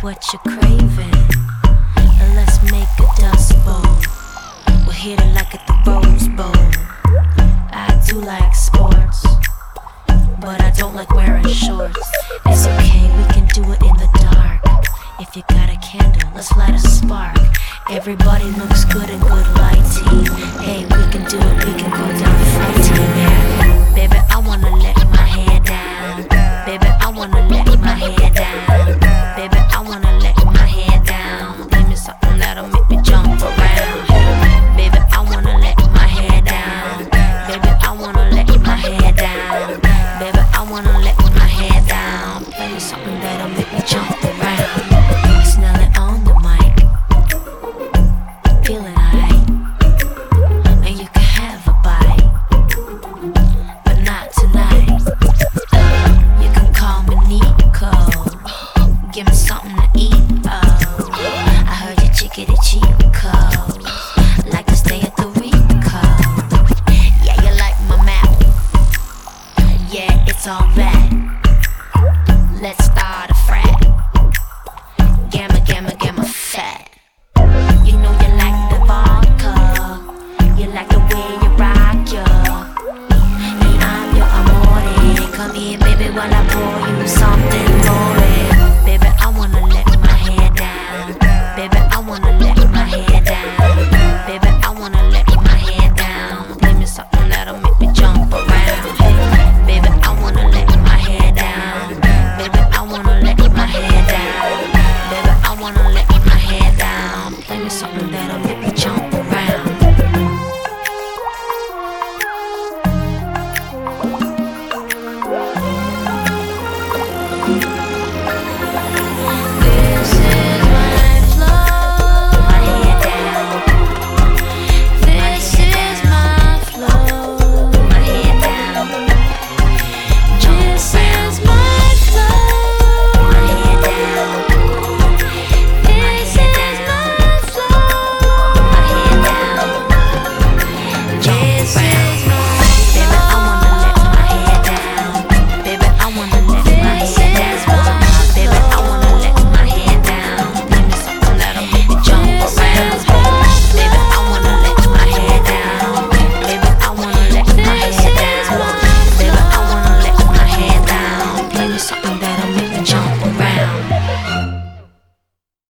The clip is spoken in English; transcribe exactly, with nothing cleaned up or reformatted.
what you're craving. And let's make a dust bowl. We'll hit it like at the Rose Bowl. I do like sports, but I don't like wearing shorts. It's okay, we can do it in the dark. If you got a candle, let's light a spark. Everybody looks good in good lighting. Hey, we can do it, we can